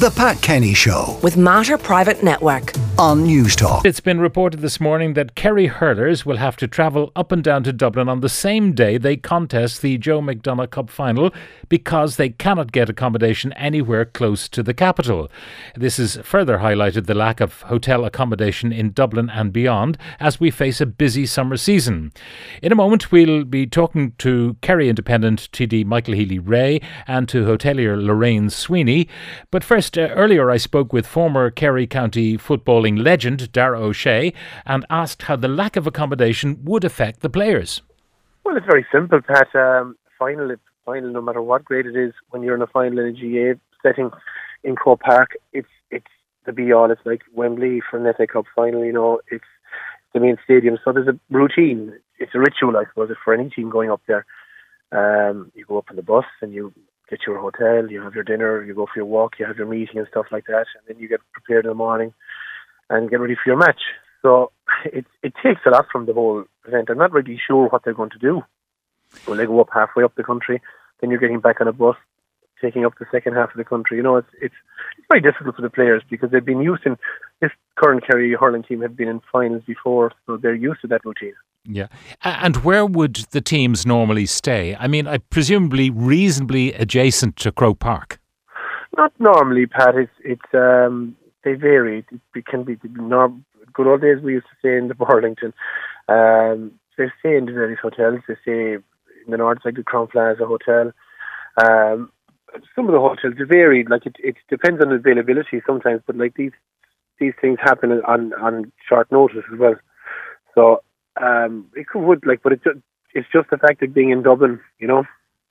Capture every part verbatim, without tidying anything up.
The Pat Kenny Show with Mater Private Network on Newstalk. It's been reported this morning that Kerry hurlers will have to travel up and down to Dublin on the same day they contest the Joe McDonagh Cup final because they cannot get accommodation anywhere close to the capital. This has further highlighted the lack of hotel accommodation in Dublin and beyond as we face a busy summer season. In a moment we'll be talking to Kerry Independent T D Michael Healy-Rae and to hotelier Lorraine Sweeney. But first, uh, earlier I spoke with former Kerry County footballing legend Darragh O'Shea and asked how the lack of accommodation would affect the players. Well, it's very simple, Pat. Um, final, final, no matter what grade it is, when you're in a final in a G A setting in Croke Park, it's it's the be-all. It's like Wembley for an F A Cup final, you know, it's the main stadium. So there's a routine. It's a ritual, I suppose, for any team going up there. Um, you go up on the bus and you get your hotel, you have your dinner, you go for your walk, you have your meeting and stuff like that, and then you get prepared in the morning and get ready for your match. So it it takes a lot from the whole event. I'm not really sure what they're going to do. Will they go up halfway up the country, then you're getting back on a bus, taking up the second half of the country? You know, it's it's it's very difficult for the players because they've been used in this current Kerry hurling team have been in finals before, so they're used to that routine. Yeah. And where would the teams normally stay? I mean, I presumably reasonably adjacent to Croke Park. Not normally, Pat. It's it's um they vary. It, it can be norm, good old days. We used to stay in the Burlington. Um, they stay in the various hotels. They stay in the north, like the Crown Plaza Hotel. Um, some of the hotels vary. Like it, it depends on availability sometimes. But like these these things happen on on short notice as well. So. Um, it could like, but it's just, it's just the fact of being in Dublin, you know.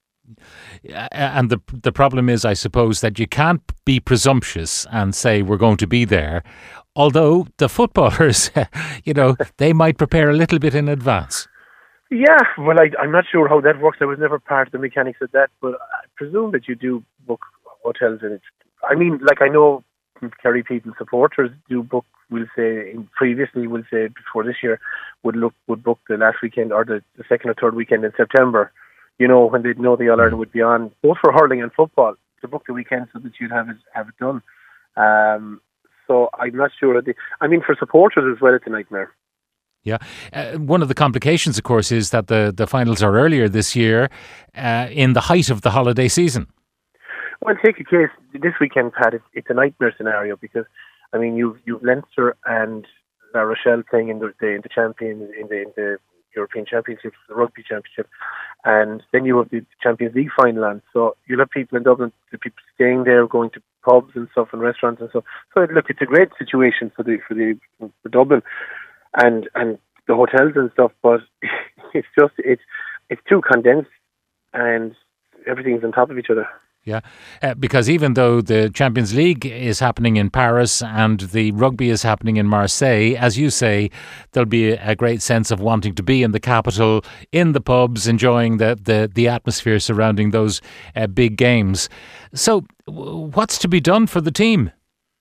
And the the problem is, I suppose, that you can't be presumptuous and say we're going to be there. Although the footballers, you know, they might prepare a little bit in advance. Yeah, well, I, I'm not sure how that works. I was never part of the mechanics of that, but I presume that you do book hotels in it. I mean, like I know Kerry people supporters do book. We'll say previously, we'll say before this year, would look would book the last weekend or the, the second or third weekend in September. You know, when they'd know the All Ireland would be on, both for hurling and football, to book the weekend so that you'd have it have it done. Um, so I'm not sure. The, I mean, for supporters as well, it's a nightmare. Yeah. Uh, one of the complications, of course, is that the, the finals are earlier this year uh, in the height of the holiday season. Well, take a case this weekend, Pat. It's, it's a nightmare scenario because, I mean, you've you've Leinster and La Rochelle playing in the, the in the champions in the in the European Championship, the Rugby Championship, and then you have the Champions League final on. So you'll have people in Dublin, the people staying there, going to pubs and stuff and restaurants and stuff. So look, it's a great situation for the for the for Dublin and and the hotels and stuff. But it's just it's it's too condensed and everything's on top of each other. Yeah, uh, because even though the Champions League is happening in Paris and the rugby is happening in Marseille, as you say, there'll be a great sense of wanting to be in the capital, in the pubs, enjoying the, the, the atmosphere surrounding those uh, big games. So w- what's to be done for the team?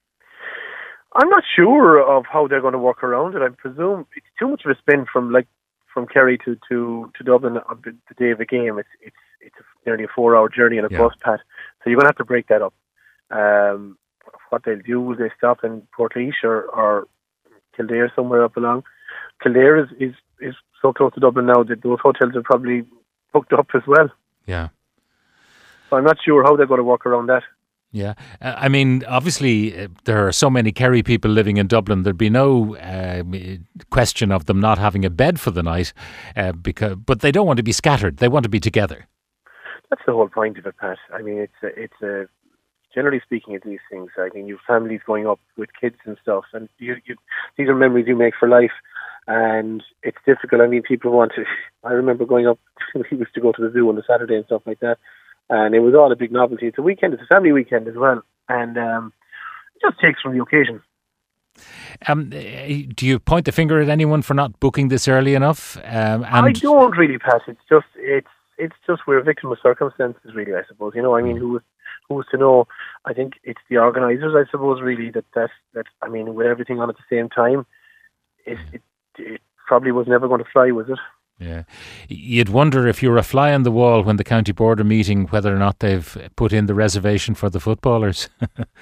I'm not sure of how they're going to work around it. I presume it's too much of a spin from like from Kerry to, to, to Dublin on the, the day of a game. It's it's it's nearly a four-hour journey on a yeah. bus, Pat. So you're going to have to break that up. Um, what they'll do, will they stop in Portlaoise or, or Kildare somewhere up along? Kildare is, is, is so close to Dublin now that those hotels are probably booked up as well. Yeah. So I'm not sure how they're going to work around that. Yeah. Uh, I mean, obviously, uh, there are so many Kerry people living in Dublin, there'd be no uh, question of them not having a bed for the night, uh, because, but they don't want to be scattered. They want to be together. That's the whole point of it, Pat. I mean, it's a, it's a, generally speaking of these things, I mean, you've families going up with kids and stuff, and you, you, these are memories you make for life, and it's difficult. I mean, people want to, I remember going up, we used to go to the zoo on a Saturday and stuff like that, and it was all a big novelty. It's a weekend, it's a family weekend as well, and um, it just takes from the occasion. Um, do you point the finger at anyone for not booking this early enough? Um, and I don't really, Pat. It's just, it's, It's just we're a victim of circumstances, really, I suppose. You know, I mean, who was, who was to know? I think it's the organisers, I suppose, really, that, that, that I mean, with everything on at the same time, it, it, it probably was never going to fly, was it? Yeah. You'd wonder if you're a fly on the wall when the county board are meeting, whether or not they've put in the reservation for the footballers.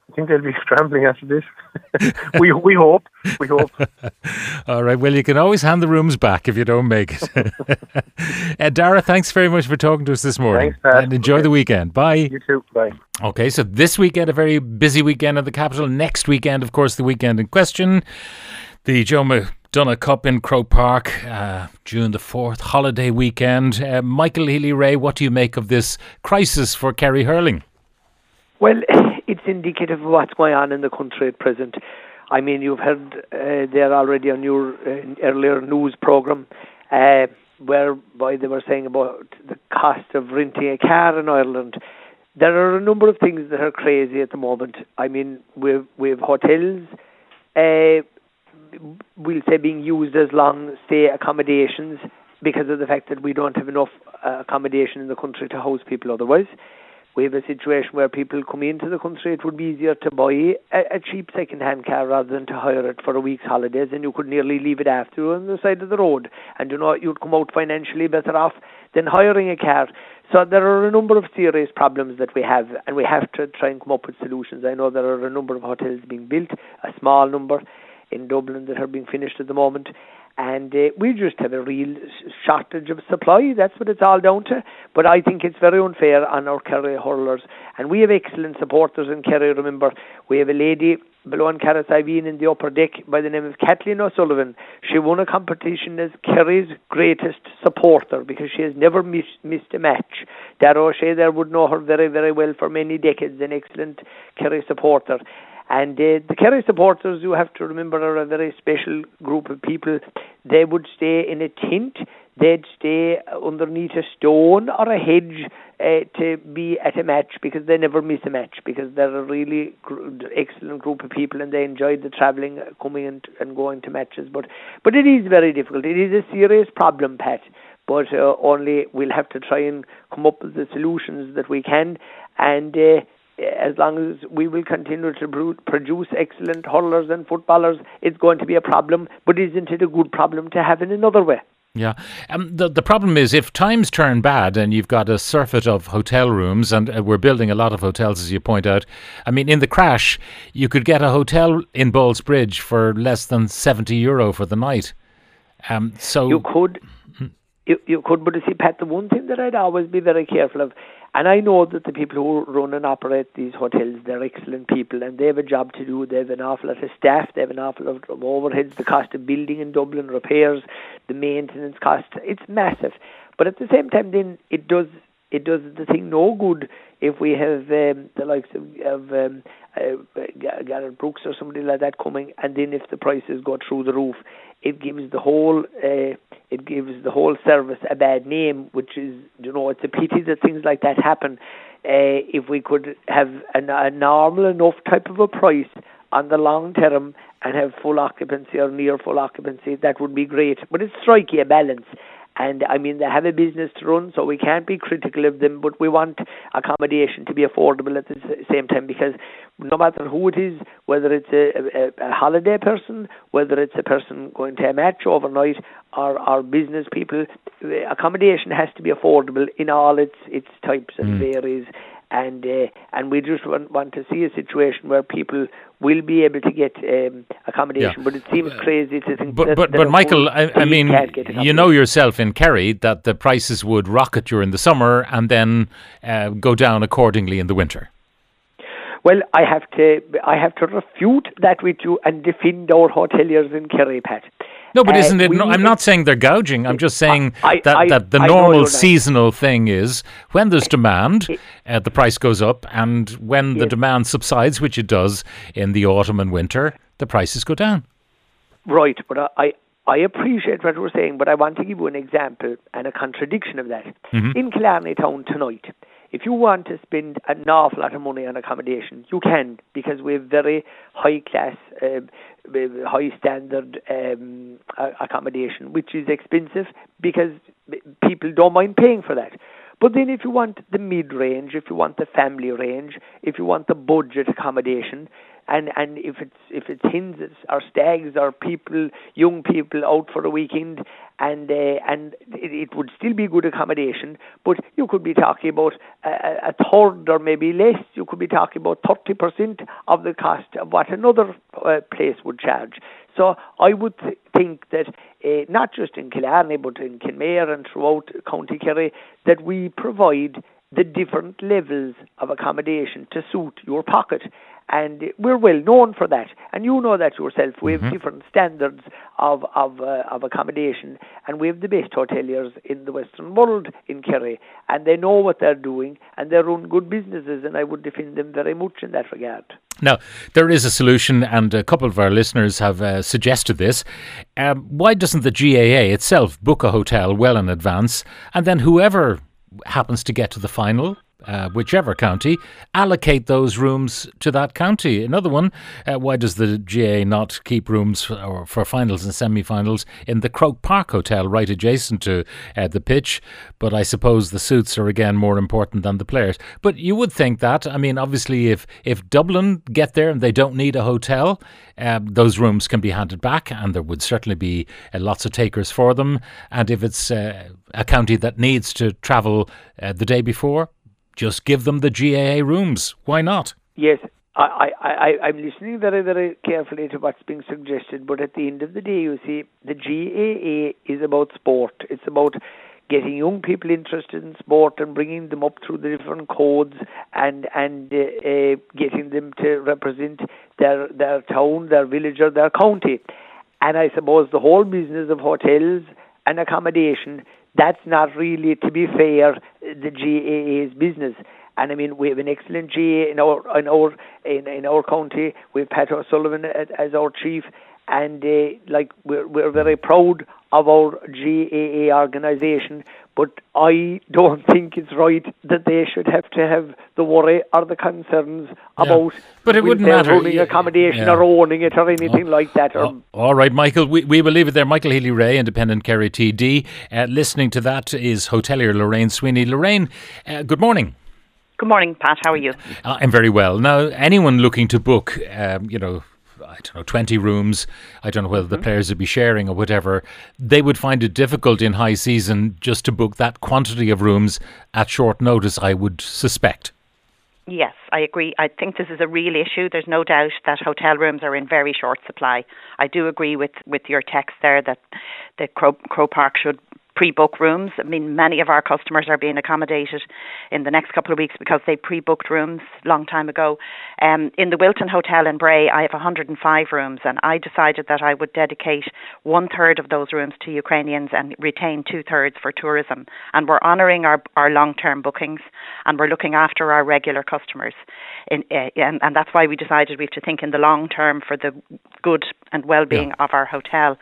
I think they'll be scrambling after this. we we hope. We hope. All right. Well, you can always hand the rooms back if you don't make it. uh, Dara, thanks very much for talking to us this morning. Thanks, Pat. And enjoy Okay. the weekend. Bye. You too. Bye. Okay, so this weekend, a very busy weekend in the capital. Next weekend, of course, the weekend in question, the Joe McDonagh Cup in Croke Park, uh, June the fourth, holiday weekend. Uh, Michael Healy-Rae, what do you make of this crisis for Kerry hurling? Well, it's indicative of what's going on in the country at present. I mean, you've heard uh, there already on your uh, earlier news programme uh, whereby they were saying about the cost of renting a car in Ireland. There are a number of things that are crazy at the moment. I mean, we've, we've hotels, uh, we'll say, being used as long-stay accommodations because of the fact that we don't have enough uh, accommodation in the country to house people otherwise. We have a situation where people come into the country. It would be easier to buy a, a cheap second-hand car rather than to hire it for a week's holidays, and you could nearly leave it after on the side of the road. And you know, you'd come out financially better off than hiring a car. So there are a number of serious problems that we have, and we have to try and come up with solutions. I know there are a number of hotels being built, a small number in Dublin that are being finished at the moment. And uh, we just have a real shortage of supply. That's what it's all down to. But I think it's very unfair on our Kerry hurlers. And we have excellent supporters in Kerry. Remember, we have a lady below on Carrasiveen in the upper deck by the name of Kathleen O'Sullivan. She won a competition as Kerry's greatest supporter because she has never miss, missed a match. Dara O'Shea there would know her very, very well for many decades, an excellent Kerry supporter. And uh, the Kerry supporters, you have to remember, are a very special group of people. They would stay in a tent. They'd stay underneath a stone or a hedge uh, to be at a match because they never miss a match because they're a really gr- excellent group of people and they enjoy the travelling, coming and, and going to matches. But, but it is very difficult. It is a serious problem, Pat. But uh, only we'll have to try and come up with the solutions that we can. And Uh, as long as we will continue to produce excellent hurlers and footballers, it's going to be a problem, but isn't it a good problem to have in another way? Yeah. Um, the, the problem is if times turn bad and you've got a surfeit of hotel rooms, and uh, we're building a lot of hotels, as you point out. I mean, in the crash, you could get a hotel in Ballsbridge for less than seventy euro for the night. Um, so You could, you, you could, but you see, Pat, the one thing that I'd always be very careful of, and I know that the people who run and operate these hotels, they're excellent people and they have a job to do. They have an awful lot of staff, they have an awful lot of overheads, the cost of building in Dublin, repairs, the maintenance cost, it's massive. But at the same time, then it does it does the thing no good if we have um, the likes of, of um, uh, Garrett Brooks or somebody like that coming, and then if the prices go through the roof, it gives the whole uh, it gives the whole service a bad name, which is, you know, it's a pity that things like that happen. Uh, if we could have a, a normal enough type of a price on the long term and have full occupancy or near full occupancy, that would be great. But it's striking a balance. And I mean, they have a business to run, so we can't be critical of them, but we want accommodation to be affordable at the same time, because no matter who it is, whether it's a, a, a holiday person, whether it's a person going to a match overnight, or, or business people, accommodation has to be affordable in all its its types and mm. varies. And uh, and we just want, want to see a situation where people will be able to get um, accommodation. Yeah. But it seems crazy to think but, that... But, that but Michael, I, I mean, you know yourself in Kerry that the prices would rocket during the summer and then uh, go down accordingly in the winter. Well, I have to I have to refute that with you and defend our hoteliers in Kerry, Pat. No, but isn't uh, it? No, I'm not saying they're gouging. I'm just saying I, that, I, that the I normal seasonal thing is when there's demand, uh, the price goes up, and when yes. the demand subsides, which it does in the autumn and winter, the prices go down. Right, but I I appreciate what you're saying, but I want to give you an example and a contradiction of that. Mm-hmm. In Killarney Town tonight, if you want to spend an awful lot of money on accommodation, you can, because we have very high class, uh, high standard um, accommodation, which is expensive because people don't mind paying for that. But then if you want the mid-range, if you want the family range, if you want the budget accommodation, and, and if it's if it's hens or stags or people, young people out for a weekend, and uh, and it, it would still be good accommodation, but you could be talking about a, a third or maybe less. You could be talking about thirty percent of the cost of what another uh, place would charge. So I would th- think that uh, not just in Killarney but in Kenmare and throughout County Kerry, that we provide the different levels of accommodation to suit your pocket. And we're well known for that, and you know that yourself. We have mm-hmm. different standards of of, uh, of accommodation, and we have the best hoteliers in the Western world in Kerry, and they know what they're doing, and they run good businesses, and I would defend them very much in that regard. Now, there is a solution, and a couple of our listeners have uh, suggested this. Um, why doesn't the G A A itself book a hotel well in advance, and then whoever happens to get to the final, Uh, whichever county, allocate those rooms to that county? Another one, uh, why does the G A A not keep rooms for, for finals and semi-finals in the Croke Park Hotel right adjacent to uh, the pitch? But I suppose the suits are again more important than the players. But you would think that, I mean, obviously if, if Dublin get there and they don't need a hotel, uh, those rooms can be handed back, and there would certainly be uh, lots of takers for them. And if it's uh, a county that needs to travel uh, the day before, just give them the G A A rooms. Why not? Yes, I, I, I, I'm listening very, very carefully to what's being suggested, but at the end of the day, you see, the G A A is about sport. It's about getting young people interested in sport and bringing them up through the different codes and and uh, uh, getting them to represent their, their town, their village or their county. And I suppose the whole business of hotels and accommodation, that's not really, to be fair, the G A A's business. And I mean, we have an excellent G A A in our in our in, in our county. We have Pat O'Sullivan as our chief, and uh, like we're we're very proud of our G A A organisation. But I don't think it's right that they should have to have the worry or the concerns yeah. about but it wouldn't matter. running yeah. accommodation yeah. or owning it or anything oh. like that. Or oh. All right, Michael, we, we will leave it there. Michael Healy-Rae, Independent Kerry T D. Uh, listening to that is hotelier Lorraine Sweeney. Lorraine, uh, good morning. Good morning, Pat. How are you? Uh, I'm very well. Now, anyone looking to book, um, you know, I don't know, twenty rooms, I don't know whether mm-hmm. the players would be sharing or whatever, they would find it difficult in high season just to book that quantity of rooms at short notice, I would suspect. Yes, I agree. I think this is a real issue. There's no doubt that hotel rooms are in very short supply. I do agree with, with your text there that the Crow, Crow Park should pre-book rooms. I mean, many of our customers are being accommodated in the next couple of weeks because they pre-booked rooms a long time ago. Um, in the Wilton Hotel in Bray, I have one hundred five rooms, and I decided that I would dedicate one third of those rooms to Ukrainians and retain two thirds for tourism. And we're honouring our, our long-term bookings, and we're looking after our regular customers. In, uh, and, and that's why we decided we have to think in the long term for the good and well-being yeah. of our hotel.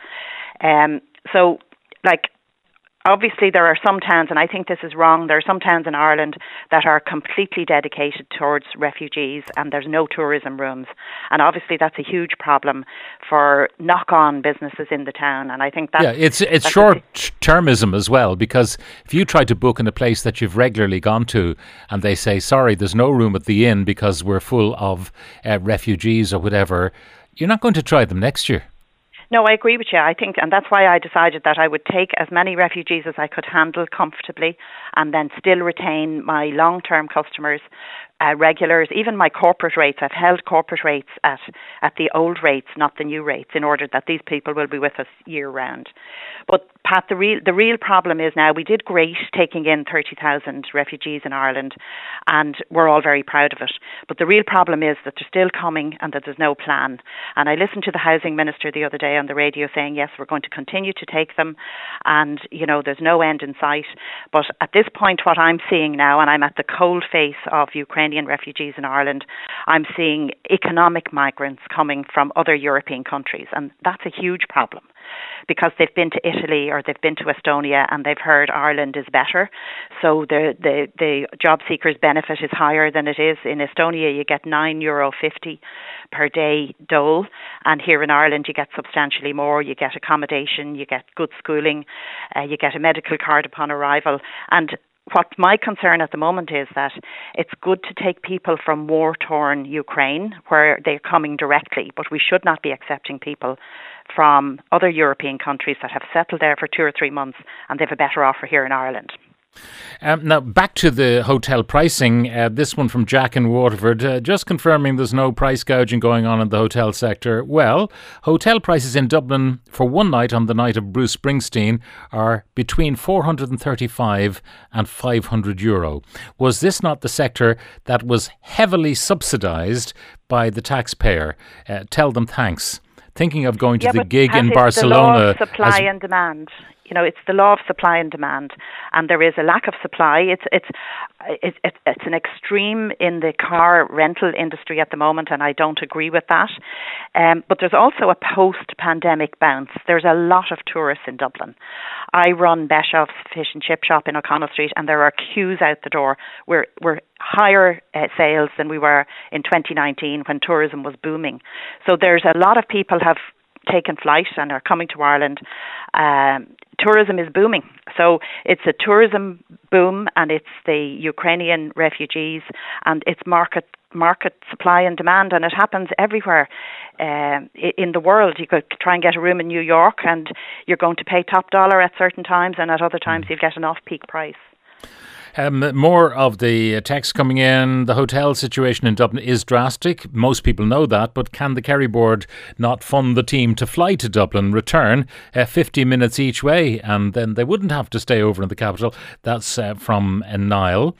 Um, so, like, obviously, there are some towns, and I think this is wrong, there are some towns in Ireland that are completely dedicated towards refugees and there's no tourism rooms. And obviously, that's a huge problem for knock-on businesses in the town. And I think that's... Yeah, it's, it's short-termism as well, because if you try to book in a place that you've regularly gone to and they say, sorry, there's no room at the inn because we're full of uh, refugees or whatever, you're not going to try them next year. No, I agree with you. I think, and that's why I decided that I would take as many refugees as I could handle comfortably and then still retain my long-term customers, uh, regulars, even my corporate rates. I've held corporate rates at, at the old rates, not the new rates, in order that these people will be with us year-round. But, Pat, the real, the real problem is now we did great taking in thirty thousand refugees in Ireland, and we're all very proud of it. But the real problem is that they're still coming and that there's no plan. And I listened to the Housing Minister the other day on the radio saying, yes, we're going to continue to take them, and, you know, there's no end in sight. But at this point, what I'm seeing now, and I'm at the cold face of Ukrainian refugees in Ireland, I'm seeing economic migrants coming from other European countries, and that's a huge problem, because they've been to Italy or they've been to Estonia and they've heard Ireland is better. So the, the, the job seekers' benefit is higher than it is. In Estonia, you get nine euro fifty per day dole. And here in Ireland, you get substantially more. You get accommodation, you get good schooling, uh, you get a medical card upon arrival. And what my concern at the moment is that it's good to take people from war-torn Ukraine where they're coming directly, but we should not be accepting people from other European countries that have settled there for two or three months and they have a better offer here in Ireland. Um, now, back to the hotel pricing. Uh, this one from Jack in Waterford. Uh, just confirming there's no price gouging going on in the hotel sector. Well, hotel prices in Dublin for one night on the night of Bruce Springsteen are between four hundred thirty-five and five hundred euro. Was this not the sector that was heavily subsidised by the taxpayer? Uh, tell them thanks. Thinking of going to yeah, the but gig Pat, in it's Barcelona. The law of supply as, and demand. You know, it's the law of supply and demand, and there is a lack of supply. It's it's it's it's, it's an extreme in the car rental industry at the moment, and I don't agree with that. Um, but there's also a post-pandemic bounce. There's a lot of tourists in Dublin. I run Beshoff's Fish and Chip Shop in O'Connell Street, and there are queues out the door. We're we're higher uh, sales than we were in twenty nineteen when tourism was booming. So there's a lot of people have taken flight and are coming to Ireland. Um, tourism is booming. So it's a tourism boom, and it's the Ukrainian refugees, and it's market market supply and demand, and it happens everywhere uh, in the world. You could try and get a room in New York, and you're going to pay top dollar at certain times, and at other times you'll get an off-peak price. Um, more of the text coming in. The hotel situation in Dublin is drastic. Most people know that, but can the Kerry board not fund the team to fly to Dublin, return uh, fifty minutes each way, and then they wouldn't have to stay over in the capital? That's uh, from uh, Niall.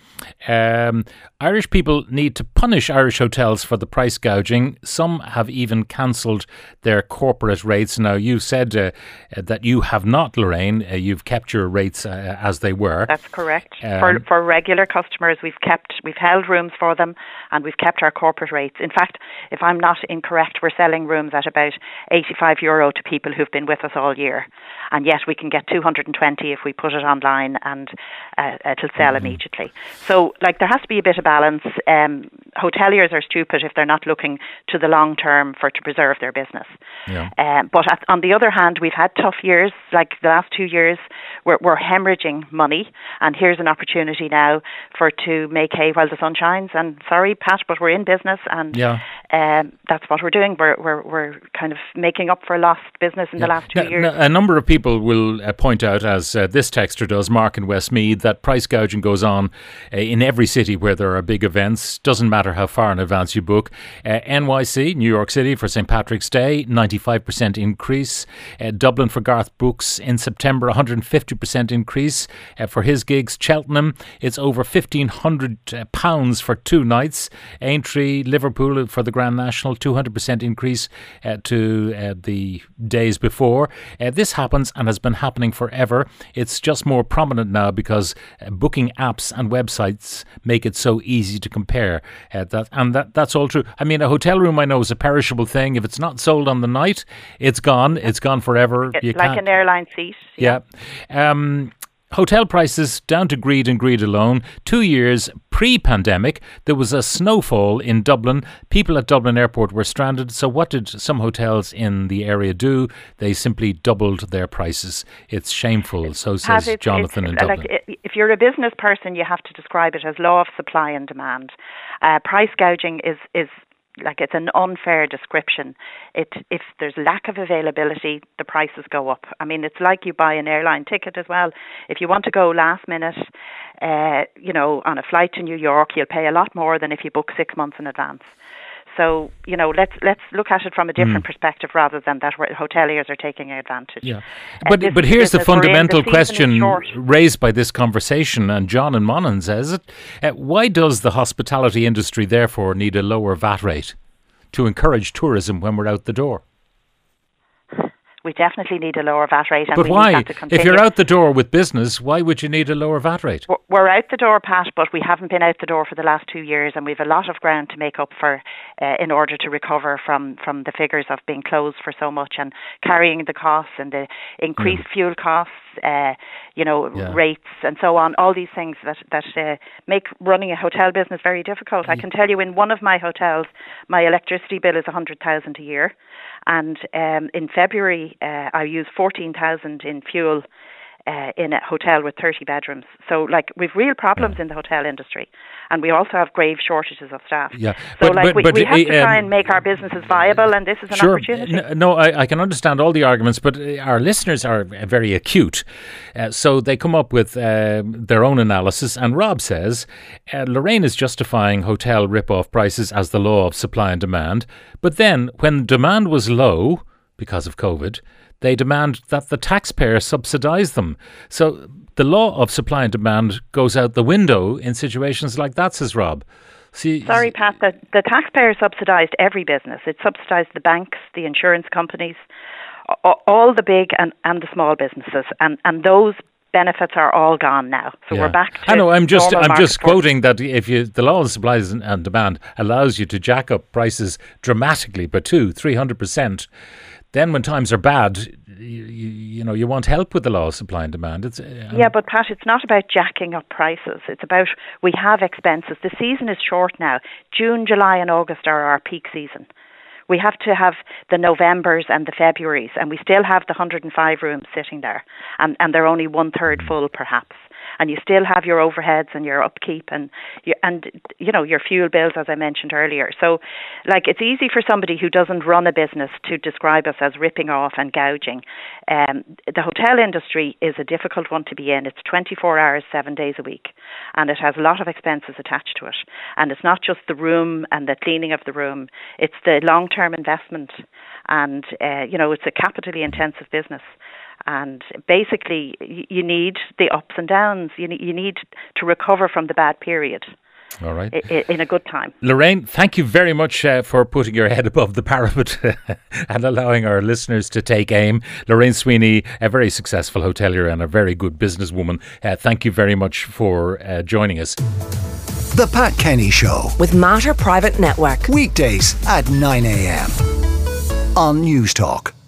Um, Irish people need to punish Irish hotels for the price gouging. Some have even cancelled their corporate rates. Now, you said uh, that you have not, Lorraine. Uh, you've kept your rates uh, as they were. That's correct. Um, for for regular customers, we've kept we've held rooms for them, and we've kept our corporate rates. In fact, if I'm not incorrect, we're selling rooms at about eighty-five euro to people who've been with us all year, and yet we can get two hundred twenty if we put it online, and uh, it'll sell mm-hmm. immediately. So, like, there has to be a bit of balance. Um, hoteliers are stupid if they're not looking to the long term for to preserve their business. Yeah. Um, but at, on the other hand, we've had tough years. Like the last two years, we're, we're hemorrhaging money, and here's an opportunity now for to make hay while the sun shines. And sorry, Pat, but we're in business, and yeah. um, that's what we're doing. We're we're we're kind of making up for lost business in yeah. the last two now, years. Now, a number of people will uh, point out, as uh, this texter does, Mark in Westmeath, that price gouging goes on uh, in every city where there are big events. Doesn't matter how far in advance you book. Uh, N Y C, New York City, for Saint Patrick's Day, ninety-five percent increase. Uh, Dublin for Garth Brooks in September, one hundred fifty percent increase uh, for his gigs. Cheltenham, it's over fifteen hundred pounds for two nights. Aintree, Liverpool for the Grand National, two hundred percent increase uh, to uh, the days before. Uh, this happens and has been happening forever. It's just more prominent now because uh, booking apps and websites make it so easy to compare. Uh, that and that that's all true. I mean, a hotel room, I know, is a perishable thing. If it's not sold on the night, it's gone. It's gone forever. It's you like can't, an airline seat. Yeah. yeah. Um, Hotel prices down to greed and greed alone. Two years pre-pandemic, there was a snowfall in Dublin. People at Dublin Airport were stranded. So what did some hotels in the area do? They simply doubled their prices. It's shameful, so says it's, Jonathan it's, in Dublin. Like, if you're a business person, you have to describe it as law of supply and demand. Uh, price gouging is is like it's an unfair description. It if there's lack of availability, the prices go up. I mean, it's like you buy an airline ticket as well. If you want to go last minute, uh, you know, on a flight to New York, you'll pay a lot more than if you book six months in advance. So, you know, let's let's look at it from a different mm. perspective rather than that where hoteliers are taking advantage. Yeah, but uh, but here's the fundamental the question raised by this conversation, and John in Monaghan says it. Uh, why does the hospitality industry therefore need a lower V A T rate to encourage tourism when we're out the door? We definitely need a lower V A T rate. And but we why? Need that to continue. If you're out the door with business, why would you need a lower V A T rate? We're out the door, Pat, but we haven't been out the door for the last two years, and we've a lot of ground to make up for uh, in order to recover from, from the figures of being closed for so much and carrying the costs and the increased mm. fuel costs, uh, you know, yeah. rates and so on. All these things that that uh, make running a hotel business very difficult. Mm. I can tell you, in one of my hotels, my electricity bill is a hundred thousand a year. And um, in February, uh, I used fourteen thousand in fuel uh, in a hotel with thirty bedrooms. So, like, we've real problems yeah. in the hotel industry, and we also have grave shortages of staff. Yeah. So, but, like, but, we, but, we have to um, try and make our businesses viable, and this is an sure. opportunity. N- no, I, I can understand all the arguments, but our listeners are very acute. Uh, so they come up with uh, their own analysis, and Rob says, uh, Lorraine is justifying hotel rip-off prices as the law of supply and demand, but then when demand was low, because of COVID, they demand that the taxpayer subsidise them. So the law of supply and demand goes out the window in situations like that, says Rob. See, Sorry, Pat, the, the taxpayer subsidised every business. It subsidised the banks, the insurance companies, all the big and, and the small businesses, and, and those benefits are all gone now. So yeah. we're back to I know. I'm just I'm just force. quoting that if you the law of supply and demand allows you to jack up prices dramatically by two, three hundred percent. Then when times are bad, you, you, you know you want help with the law of supply and demand. It's uh, yeah, but Pat, it's not about jacking up prices. It's about we have expenses. The season is short now. June, July, and August are our peak season. We have to have the Novembers and the Februaries, and we still have the one hundred five rooms sitting there, and, and they're only one third full, perhaps. And you still have your overheads and your upkeep and you, and you know your fuel bills, as I mentioned earlier. So, like, it's easy for somebody who doesn't run a business to describe us as ripping off and gouging. Um, the hotel industry is a difficult one to be in. It's twenty-four hours, seven days a week, and it has a lot of expenses attached to it. And it's not just the room and the cleaning of the room; it's the long-term investment, and uh, you know it's a capitally intensive business. And basically, you need the ups and downs. You need, you need to recover from the bad period. All right. In a good time. Lorraine, thank you very much uh, for putting your head above the parapet and allowing our listeners to take aim. Lorraine Sweeney, a very successful hotelier and a very good businesswoman. Uh, thank you very much for uh, joining us. The Pat Kenny Show with Mater Private Network. Weekdays at nine a.m. on News Talk.